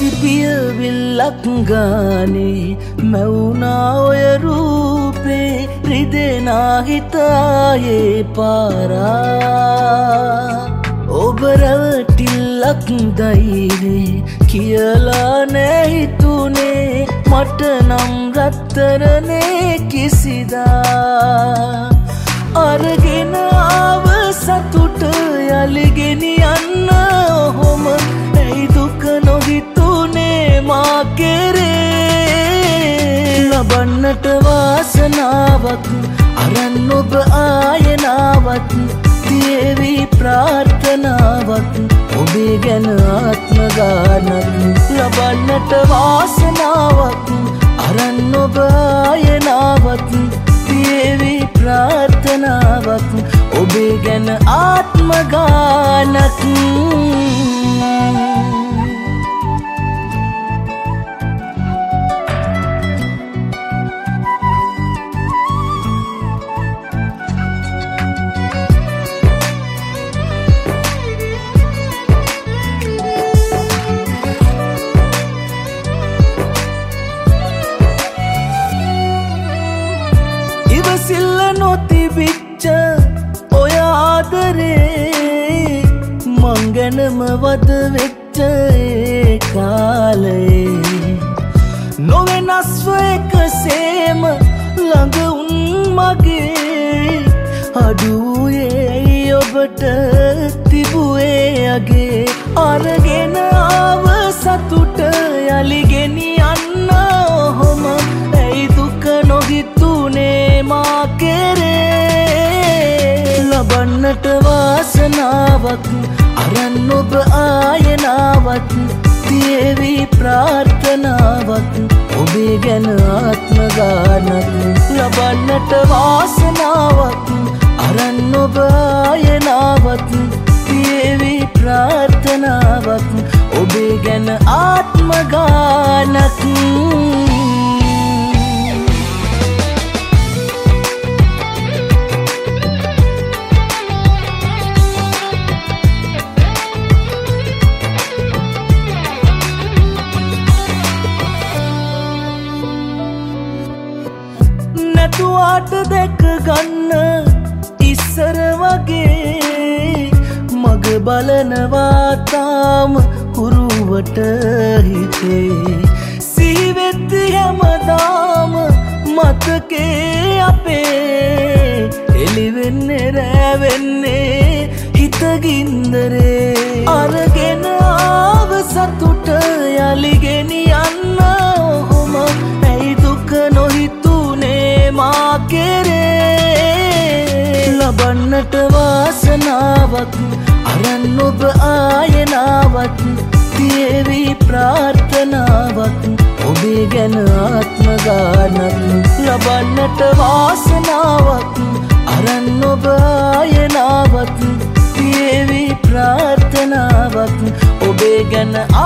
සිපිය විල්ලක් ගානේ මැවුනා ඔය රූපේ රිදෙනා හිතායේ පාරා ඔබ රැවටිල්ලක් දයිනේ කියලා නෑ හිතුනේ මට නම් රත්තරනේ කිසිදා අරගෙන ආව සතුට යලිගෙනියන්න ඔහොම ඇයි දුක නොහිතුනේ මා කෙරේ ලබන්නට වාසනාවක් අරන් ඔබ ආයනාවත් තියේවි ප්‍රාර්ථනාවක් ඔබේ ගැන ආත්ම ගානක් ලබන්නට වාසනාවක් අරන් ඔබ ආයනාවත් තියේවි ප්‍රාර්ථනාවක් ඔබේ ගැන ආත්ම ගානක් සිල්ල නොතිබිච්ච ඔය ආදරේ මං ගැනම වද වෙච්ච ඒ කාලේ නොවෙනස්ව එකසේම ළඟ උන් මගේ අඩුවේ ඔබට තිබුවේ අගේ අරගෙන ආව සතුට යලිගෙනියන්න ඔහොම ඇයි දුක නොහිතුනේ මා කෙරේ ලබන්නට වාසනාවක් අරන් ඔබ ආයනාවත් තියේවි ප්‍රාර්ථනාවක් ඔබේ ගැන ආත්ම ගානක් ලබන්නට වාසනාවක් අරන් ඔබ ආයනාවත් තියේවි ප්‍රාර්ථනාවක් ඔබේ ගැන ආත්ම ගානක් නැතුවාට දැක ගන්න ඉස්සර වගේ මග බලනවා තාම හුරුවට හිතේ සිහිවෙද්දි හැමදාම මතකේ අපේ එළිවෙන්නේ රැවෙන්නේ හිතගින්දරේ අරගෙන ආව සතුට යලිගෙනියන්න ඔහොම ඇයි දුක නොහිතුනේ මා කෙරේ ලබන්නට වාසනාවක් අරන් ඔබ ආයනාවත් තියේවි ප්‍රාර්ථනාවක් ඔබේ ගැන ආත්ම ගානක් ලබන්නට වාසනාවක් අරන් ඔබ ආයනාවත් තියේවි ප්‍රාර්ථනාවක් ඔබේ ගැන